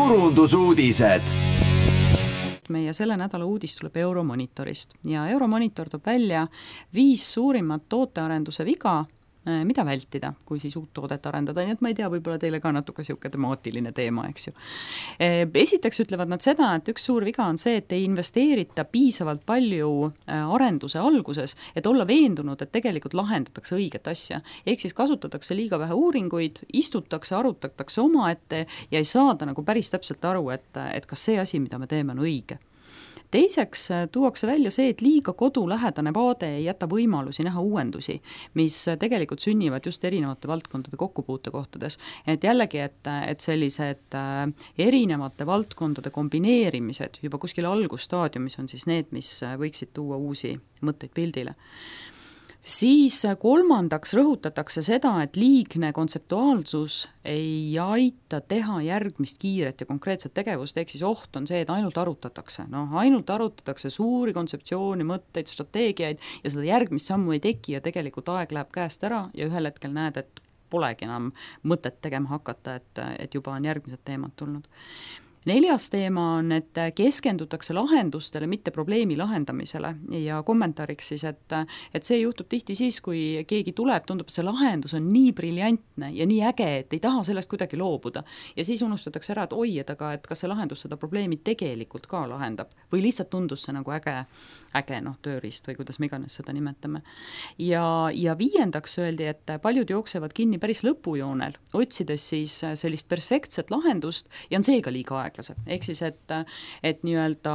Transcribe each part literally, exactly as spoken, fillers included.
turundusuudised. Meie selle nädala uudis tuleb Euromonitorist ja Euromonitor toob välja viis suurimat tootearenduse viga, mida vältida, kui siis uut toodet arendada, nii et ma ei tea, võib-olla teile ka natuke siuke temaatiline teema, eks ju. Esiteks ütlevad nad seda, et üks suur viga on see, et ei investeerita piisavalt palju arenduse alguses, et olla veendunud, et tegelikult lahendatakse õiget asja. Ehk siis kasutatakse liiga vähe uuringuid, istutakse, arutatakse oma ette ja ei saada nagu päris täpselt aru, et, et kas see asi, mida me teeme, on õige. Teiseks tuuakse välja see, et liiga kodulähedane vaade ei jäta võimalusi näha uuendusi, mis tegelikult sünnivad just erinevate valdkondade kokkupuutekohtades. Et jällegi, et, et sellised erinevate valdkondade kombineerimised juba kuskil algusstaadiumis on siis need, mis võiksid tuua uusi mõtteid pildile. Siis kolmandaks rõhutatakse seda, et liigne kontseptuaalsus ei aita teha järgmist kiiret ja konkreetset tegevust, ehk siis oht on see, et ainult arutatakse. No, ainult arutatakse suuri kontseptsioone, mõtteid, strateegiaid ja seda järgmist sammu ei teki ja tegelikult aeg läheb käest ära ja ühel hetkel näed, et polegi enam mõtet tegema hakata, et, et juba on järgmised teemad tulnud. Neljas teema on, et keskendutakse lahendustele, mitte probleemi lahendamisele ja kommentaariks siis, et, et see juhtub tihti siis, kui keegi tuleb, tundub, et see lahendus on nii briljantne ja nii äge, et ei taha sellest kuidagi loobuda. Ja siis unustatakse ära, et oi, et, aga, et kas see lahendus seda probleemi tegelikult ka lahendab või lihtsalt tundus see nagu äge, äge no, tööriist või kuidas me iganes seda nimetame. Ja, ja viiendaks öeldi, et paljud jooksevad kinni päris lõpujoonel, otsides siis sellist perfektset lahendust ja on seega liiga aeg. Ehk siis, et, et nii-öelda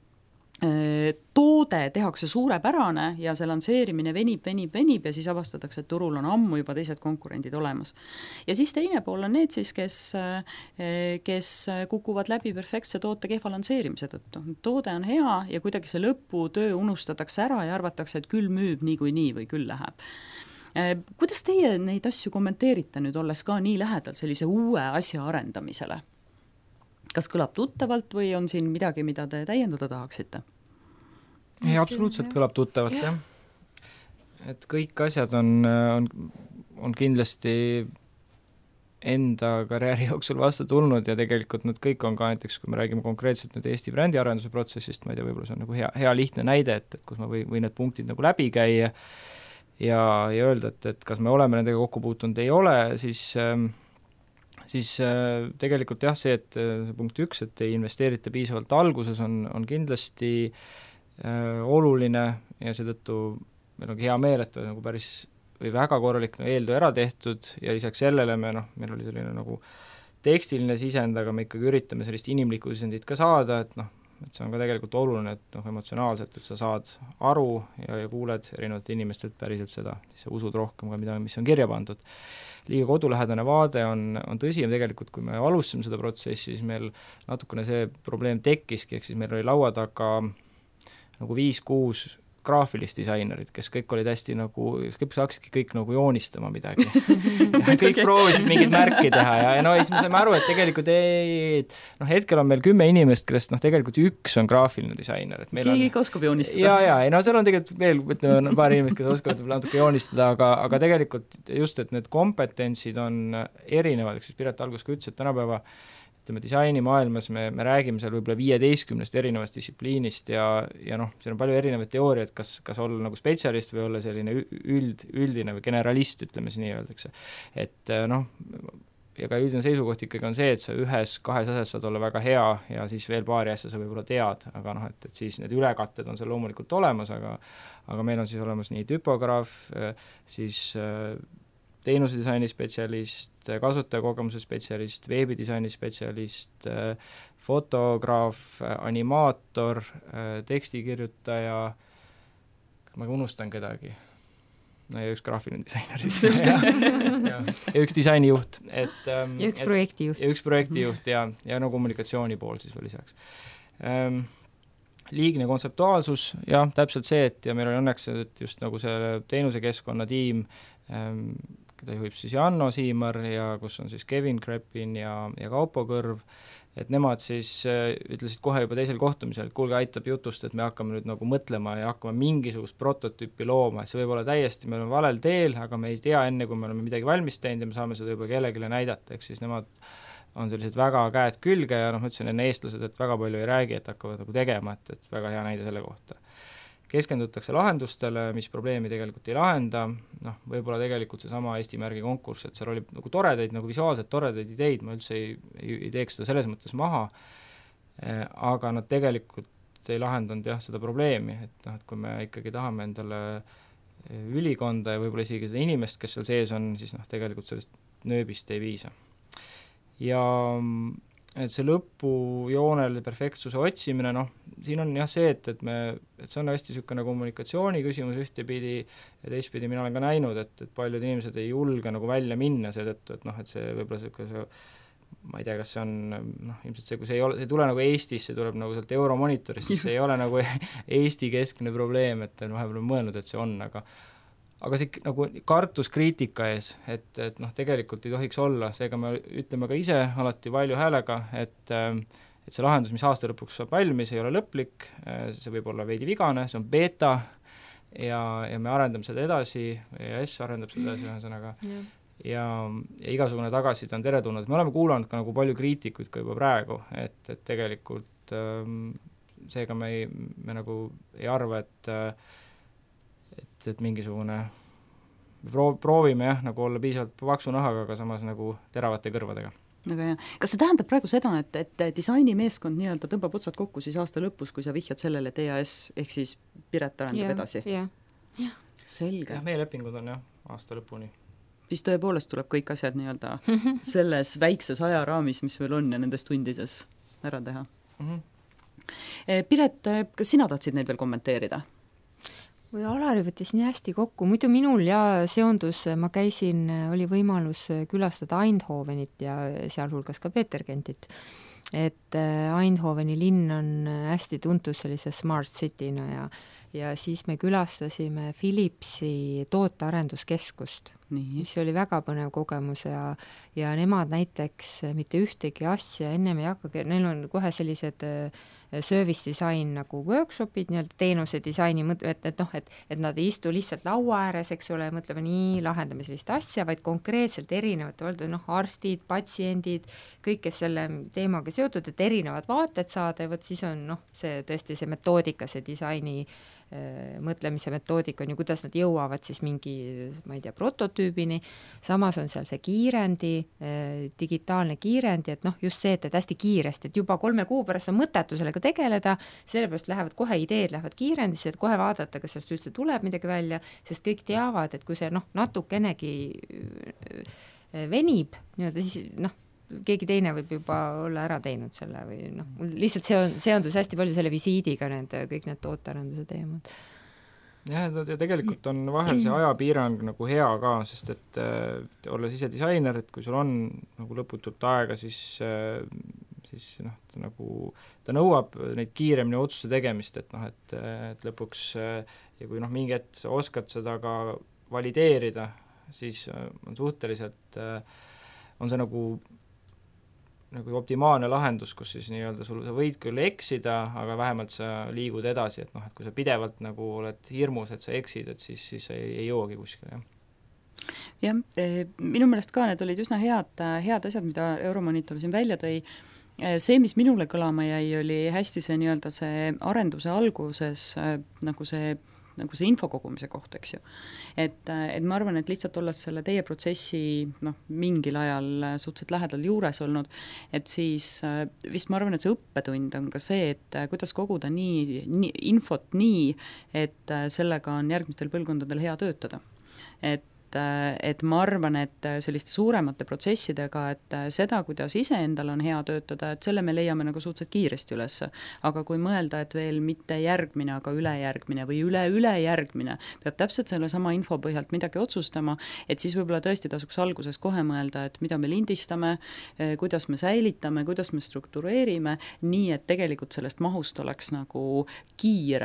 toode tehakse suurepärane ja see lansseerimine venib, venib, venib ja siis avastatakse, et turul on ammu juba teised konkurendid olemas. Ja siis teine pool on need siis, kes, kes kukuvad läbi perfektse toote kehva lansseerimise tõttu. Toode on hea ja kuidagi see lõputöö unustatakse ära ja arvatakse, et küll müüb nii kui nii või küll läheb. Kuidas teie neid asju kommenteerite nüüd, olles ka nii lähedal sellise uue asja arendamisele? Kas kõlab tuttavalt või on siin midagi, mida te täiendada tahaksite? Ei, absoluutselt kõlab tuttavalt, jah. Et kõik asjad on, on, on kindlasti enda karjääri jooksul vastu tulnud ja tegelikult nad kõik on ka näiteks, kui me räägime konkreetselt nüüd Eesti brändi arenduse protsessist, ma ei tea, võib-olla see on nagu hea, hea lihtne näide, et, et kus ma või, või need punktid nagu läbi käia ja, ja öelda, et, et kas me oleme nendega kokku puutunud, ei ole, siis ähm, siis äh, tegelikult jah, see, et äh, punkt üks, et ei investeerita piisavalt alguses, on, on kindlasti äh, oluline ja seetõttu meil on hea meel, et nagu päris või väga korralik no, eeltöö ära tehtud ja lisaks sellele me, noh, meil oli selline nagu tekstiline sisend, aga me ikkagi üritame sellist inimlikku sisendit ka saada, et noh, et see on ka tegelikult oluline, et noh, emotsionaalselt, et sa saad aru ja, ja kuuled erinevalt inimestelt päriselt seda, siis sa usud rohkem ka mida, mis on kirja pandud. Liiga kodulähedane vaade on, on tõsi ja tegelikult, kui me alustasime seda protsessi, siis meil natukene see probleem tekkiski, ehk siis meil oli laua taga nagu viis-kuus graafilist disainerid, kes kõik olid hästi nagu, kõik saaksidki kõik nagu joonistama midagi. Ja kõik proovisid mingid märki teha ja, ja no ja siis me saime aru, et tegelikult ei, noh, hetkel on meil kümme inimest, kellest noh, tegelikult üks on graafiline disainer. Et meil Keegi on, oskab joonistada. Ja, ja, no seal on tegelikult veel ütleme, paar inimest, kes oskavad natuke joonistada, aga, aga tegelikult just, et need kompetentsid on erinevad, eks siis Piret algus ka ütles, et tänapäeva ütleme, disaini maailmas me, me räägime seal võib-olla viieteistkümnest erinevast distsipliinist ja, ja noh, seal on palju erinevaid teooriaid, kas, kas olla nagu spetsialist või olla selline üld, üldine või generalist, ütleme siis nii öeldakse. Et noh, ja ka üldine seisukoht ikkagi on see, et sa ühes, kahes asjas saad olla väga hea ja siis veel paari asja sa võib-olla tead, aga noh, et, et siis need ülekatted on seal loomulikult olemas, aga, aga meil on siis olemas nii tüpograaf, siis teenusedisaini spetsialist, kasutajakogemuse spetsialist, veebidisaini spetsialist, fotograaf, animaator, tekstikirjutaja, ma unustan kedagi, no ja üks graafiline disainer siis, ja, ja, ja üks disainijuht. Et, um, ja üks et, projektijuht. Ja üks projektijuht ja, ja no kommunikatsiooni pool siis veel lisaks. Um, liigne kontseptuaalsus, jah, täpselt see, et ja meil on õnneks et just nagu see teenusekeskkonna tiim, um, keda juhib siis Janno Siimar ja kus on siis Kevin Kreppin ja, ja Kaupo Kõrv, et nemad siis äh, ütlesid kohe juba teisel kohtumisel, et kuulge, aitab jutust, et me hakkame nüüd nagu mõtlema ja hakkame mingisugust prototüüpi looma, et see võib olla täiesti, me oleme valel teel, aga me ei tea enne, kui me oleme midagi valmis teinud ja me saame seda juba kellelegi näidata, ehk siis nemad on sellised väga käed külge ja noh, ma ütlesin enne eestlased, et väga palju ei räägi, et hakkavad nagu tegema, et, et väga hea näide selle kohta. Keskendutakse lahendustele, mis probleemi tegelikult ei lahenda, noh, võib-olla tegelikult seesama Eesti märgi konkurss, et seal oli nagu toredaid, nagu visuaalselt toredaid ideid, ma üldse ei, ei, ei teeks seda selles mõttes maha, aga nad tegelikult ei lahendanud jah, seda probleemi, et noh, et kui me ikkagi tahame endale ülikonda ja võib-olla isegi seda inimest, kes seal sees on, siis noh, tegelikult sellest nööbist ei piisa. Ja et see lõpujoonel perfektsuse otsimine, noh, siin on jah see, et, et me, et see on hästi niisugune kommunikatsiooni küsimus ühtepidi ja teistpidi mina olen ka näinud, et, et paljud inimesed ei julge nagu välja minna seetõttu, et noh, et see võib-olla niisugune see, ma ei tea, kas see on, noh, ilmselt see, kui see ei ole, see ei tule nagu Eestis, see tuleb nagu sealt Euromonitorist, siis see ei ole nagu Eesti keskne probleem, et vahepeal on mõelnud, et see on, aga aga see nagu kartus kriitika ees, et, et noh, tegelikult ei tohiks olla, seega me ütleme ka ise alati valju häälega, et, et see lahendus, mis aasta lõpuks saab valmis, ei ole lõplik, see võib olla veidi vigane, see on beeta ja, ja me arendame seda edasi, E A S arendab seda edasi ühesõnaga ja, ja, ja igasugune tagasiside on teretulnud. Me oleme kuulanud ka nagu palju kriitikuid ka juba praegu, et, et tegelikult ähm, seega me, ei, me nagu ei arva, et et, et mingisugune proov, proovime jah, nagu olla piisavalt paksu nahaga, aga samas nagu teravate kõrvadega. Väga hea. Kas see tähendab praegu seda, et, et disainimeeskond nii-öelda tõmbab otsad kokku siis aasta lõpus, kui sa vihjad sellele, et E A S ehk siis Piret arendab yeah, edasi? jah, jah. Selge. Ja meie lepingud on jah, aasta lõpuni. Siis tõepoolest tuleb kõik asjad nii-öelda selles väikses ajaraamis, mis veel on ja nendes tundides ära teha. Mm-hmm. Piret, kas sina tahtsid neid veel kommenteerida? või Alari võttis nii hästi kokku, muidu minul ja seondus, ma käisin, oli võimalus külastada Eindhovenit ja sealhulgas ka Petergentit, et Eindhoveni linn on hästi tuntud sellise smart cityna ja, ja siis me külastasime Philipsi tootearenduskeskust, mis oli väga põnev kogemus ja, ja nemad näiteks mitte ühtegi asja ennem ei hakka, neil on kohe sellised service design nagu workshopid, nii-öelda teenuse disaini, et, et noh, et, et nad ei istu lihtsalt laua ääres, eks ole, mõtleme nii, lahendame sellist asja, vaid konkreetselt erinevad, noh, arstid, patsiendid, kõik, kes selle teemaga seotud, et erinevad vaated saada ja võt siis on, noh, see tõesti see metoodika, see disaini mõtlemise metoodika on ju, kuidas nad jõuavad siis mingi, ma ei tea, prototüübini, samas on seal see kiirendi, digitaalne kiirendi, et noh, just see, et, et hästi kiiresti, et juba kolme kuu pärast on mõttetu sellega tegeleda, sellepärast lähevad kohe ideed, lähevad kiirendisse, et kohe vaadata, kas sellest üldse tuleb midagi välja, sest kõik teavad, et kui see noh, natukenegi venib, nii-öelda siis noh, keegi teine võib juba olla ära teinud selle või noh, lihtsalt see on, seondus hästi palju selle visiidiga need, kõik need tootearenduse teemad. jah, ja tegelikult on vahel see ajapiirang nagu hea ka, sest et äh, olles ise disainer, et kui sul on nagu lõputult aega, siis äh, siis noh, ta nagu, ta nõuab neid kiiremini otsuse tegemist, et noh, et, et lõpuks äh, ja kui noh, mingi hetk sa oskad seda ka valideerida, siis äh, on suhteliselt äh, on see nagu nagu optimaalne lahendus, kus siis nii-öelda sul, sa võid küll eksida, aga vähemalt sa liigud edasi, et noh, et kui sa pidevalt nagu oled hirmus, et sa eksid, et siis, siis ei, ei jõuagi kuskile, jah. jah, minu meelest ka need olid üsna head, head asjad, mida Euromonitor siin välja tõi. See, mis minule kõlama jäi, oli hästi see nii-öelda see arenduse alguses nagu see nagu see info kogumise koht, eks ju. Et, et ma arvan, et lihtsalt olles selle teie protsessi noh, mingil ajal suhteliselt lähedal juures olnud, et siis vist ma arvan, et see õppetund on ka see, et kuidas koguda nii, nii, infot nii, et sellega on järgmistel põlvkondadel hea töötada. Et et ma arvan, et selliste suuremate protsessidega, et seda, kuidas iseendal on hea töötada, et selle me leiame nagu suhteliselt kiiresti üles. Aga kui mõelda, et veel mitte järgmine, aga ülejärgmine või üle-ülejärgmine peab täpselt selle sama info põhjalt midagi otsustama, et siis võib-olla tõesti tasuks alguses kohe mõelda, et mida me lindistame, kuidas me säilitame, kuidas me struktureerime, nii et tegelikult sellest mahust oleks nagu kiire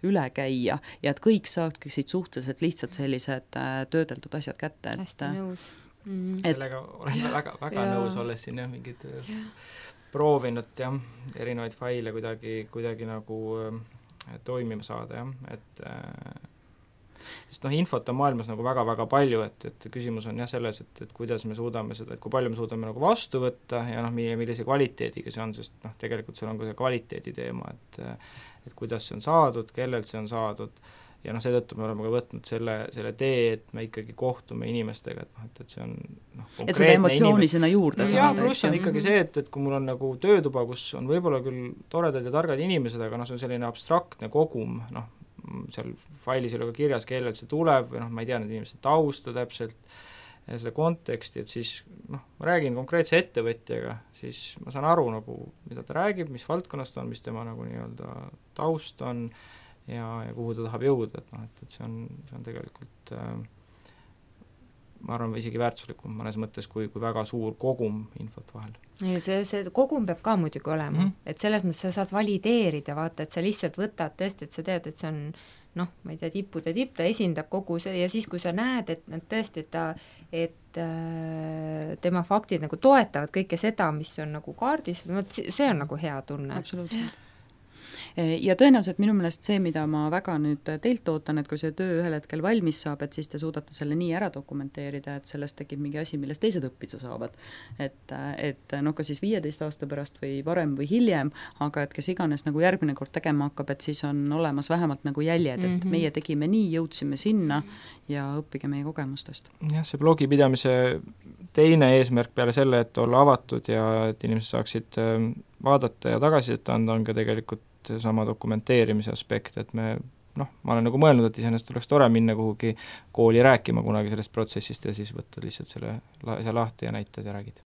üle käia ja et kõik saaksid suhteliselt lihtsalt sellised töödeldud asjad kätte. Hästi nõus. Mm. Sellega olen väga, väga ja. nõus, olles siin jah, mingid ja. proovinud jah, erinevaid faile kuidagi, kuidagi nagu äh, toimima saada jah, et äh, sest noh, infot on maailmas nagu väga-väga palju, et, et küsimus on jah selles, et, et kuidas me suudame seda, et kui palju me suudame nagu vastu võtta ja noh, millise kvaliteediga see on, sest noh, tegelikult seal on ka see kvaliteedi teema, et et kuidas see on saadud, kellelt see on saadud ja noh, seetõttu me oleme ka võtnud selle, selle tee, et me ikkagi kohtume inimestega, et noh, et, et see on noh, et seda emotsiooni sinna juurde saada. Jah, pluss on ikkagi see, et, et kui mul on nagu töötuba, kus on võib-olla küll toredad ja targad inimesed, aga noh, see on selline abstraktne kogum, noh, seal failis ei ole ka kirjas, kellelt see tuleb või noh, ma ei tea need inimeste tausta täpselt ja seda konteksti, et siis noh, ma räägin konkreetse ettevõtjaga, siis ma saan aru nagu, mida ta räägib, mis valdkonnast on, mis tema nagu nii-öelda taust on ja, ja kuhu ta tahab jõuda, et noh, et, et see on, see on tegelikult äh, ma arvan, isegi väärtuslikum mõnes mõttes, kui, kui väga suur kogum infot vahel. Ja see, see kogum peab ka muidugi olema, mm-hmm. et selles mõttes sa saad valideerida, vaata, et sa lihtsalt võtad tõesti, et sa tead, et see on noh, ma ei tea, tippude tipp, ta esindab kogu see ja siis, kui sa näed, et nad tõesti, et ta, et äh, tema faktid nagu toetavad kõike seda, mis on nagu kaardis, see on nagu hea tunne. Absoluutselt. Ja tõenäoliselt minu meelest see, mida ma väga nüüd teilt ootan, et kui see töö ühel hetkel valmis saab, et siis te suudate selle nii ära dokumenteerida, et sellest tekib mingi asi, millest teised õppida saavad. Et, et noh, ka siis viieteist aasta pärast või varem või hiljem, aga et kes iganes nagu järgmine kord tegema hakkab, et siis on olemas vähemalt nagu jäljed, et mm-hmm. meie tegime nii, jõudsime sinna ja õppige meie kogemustest. Jah, see blogi pidamise teine eesmärk peale selle, et olla avatud ja et inimesed saaksid vaadata ja tagasisidet anda, on ka tegelikult sama dokumenteerimise aspekt, et me noh, ma olen nagu mõelnud, et iseenesest oleks tore minna kuhugi kooli rääkima kunagi sellest protsessist ja siis võtta lihtsalt selle asja lahti ja näitad ja räägid.